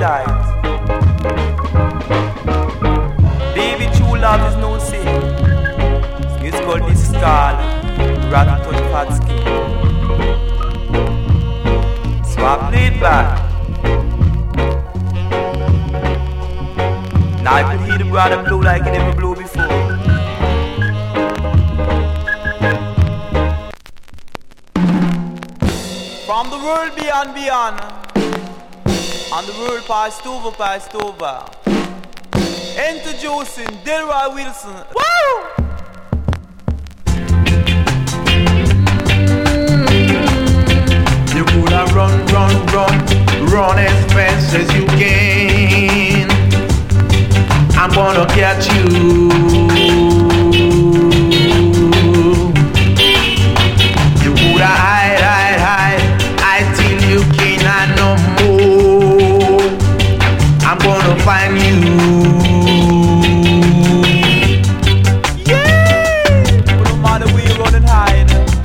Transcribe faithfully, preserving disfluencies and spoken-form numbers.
light. Baby, true love is no sin. It's called this skull, rat touch fat skin. So I played back. Now I could hear the brother blow like he never blew before. From the world beyond beyond, and the world passed over, passed over. Introducing Delroy Wilson. Woo! You coulda run, run, run, run as fast as you can. I'm gonna catch you. You coulda hide, hide, hide, hide till you cannot no more. I'm gonna find you.